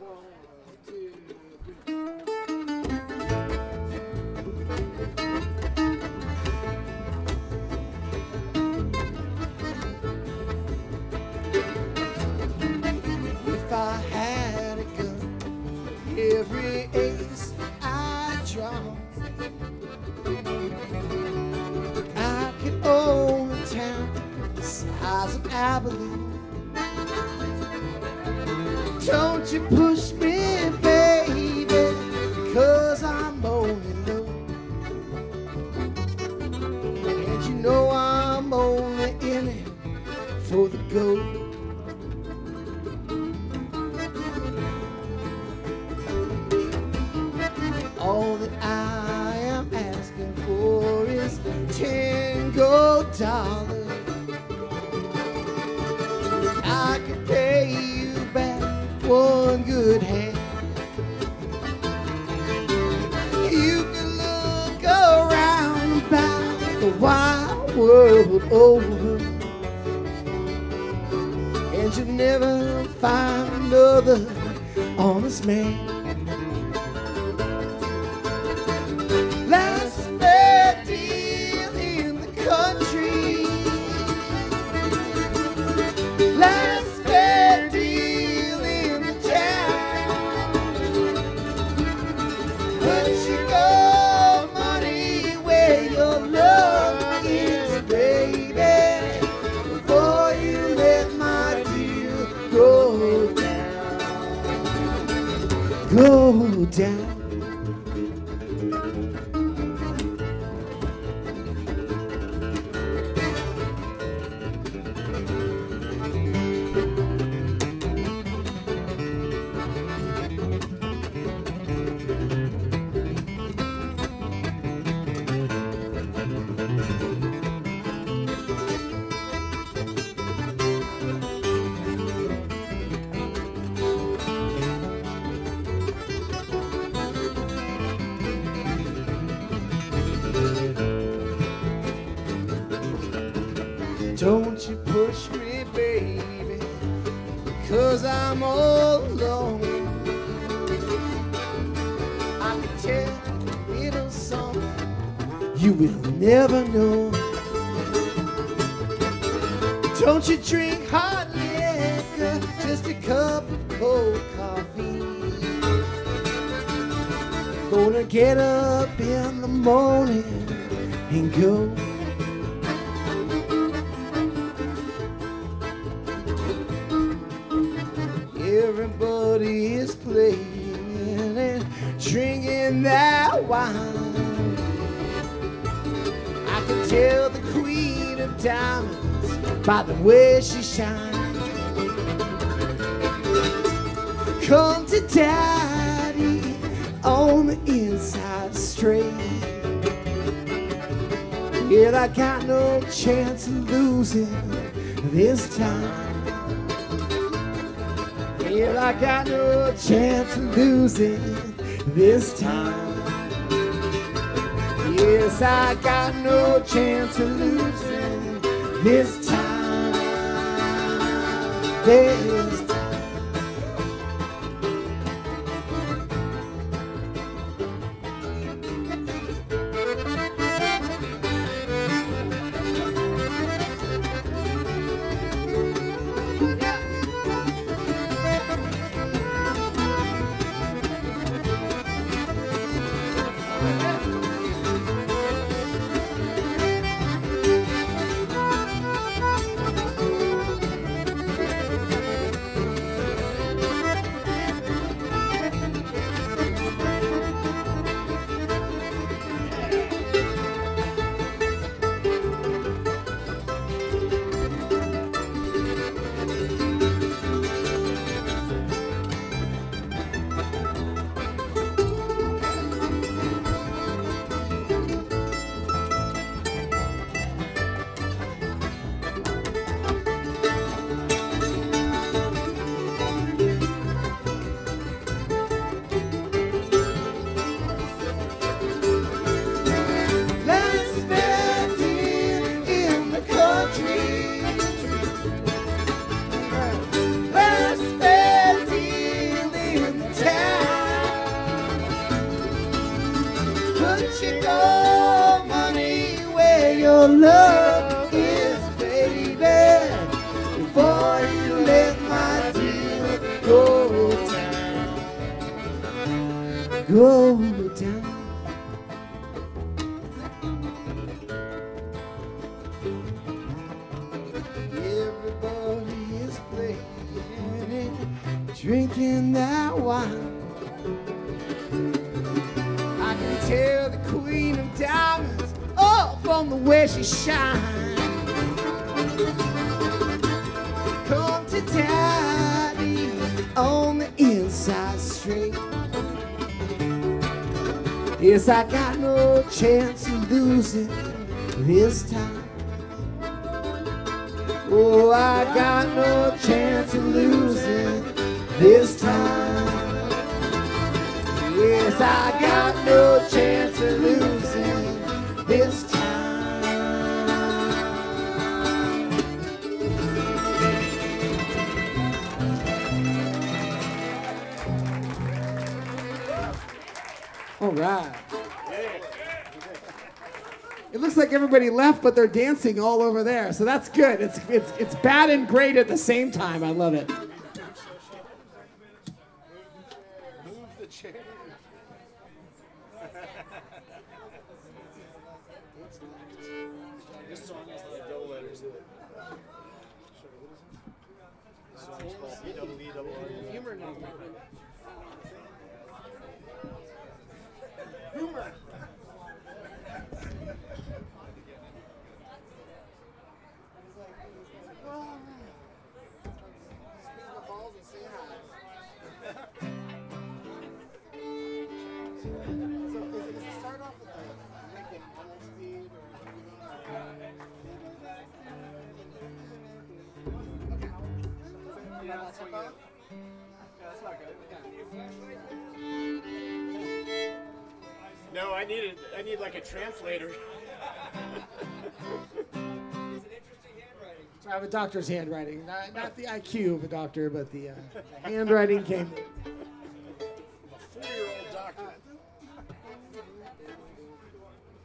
If I had a gun, every ace I draw, I could own a town the size of Abilene. Don't you push me, baby, because I'm only low. And you know I'm only in it for the gold. All that I am asking for is 10 gold dollars. I could pay you back one good hand. You can look around about the wide world over, and you'll never find another honest man. Last fair deal in the country, last fair deal in the town. Put your gold money where your love is, baby, before you let my deal go down. Go down. Don't you push me, baby, because I'm all alone. I can tell a little something you will never know. Don't you drink hot liquor, just a cup of cold coffee. Gonna get up in the morning and go. Everybody is playing and drinking that wine. I can tell the queen of diamonds by the way she shines. Come to daddy on the inside straight. Yet I got no chance of losing this time. Yet I got no chance of losing this time. Yes, I got no chance of losing this time. This time. go down. Everybody is playing and drinking that wine. I can tell the queen of diamonds up from the way she shines. Come to daddy on the inside straight. Yes, I got no chance of losing this time. Oh, I got no chance of losing this time. Yes, I got no chance of losing this time. All right. It looks like everybody left, but they're dancing all over there, so that's good. It's bad and great at the same time. I love it. Move the chair. This song is like double letters. This song is called B-double-E-double-R. Humor now. Humor. No, I need like a translator. I have a doctor's handwriting, not the IQ of a doctor, but the handwriting came.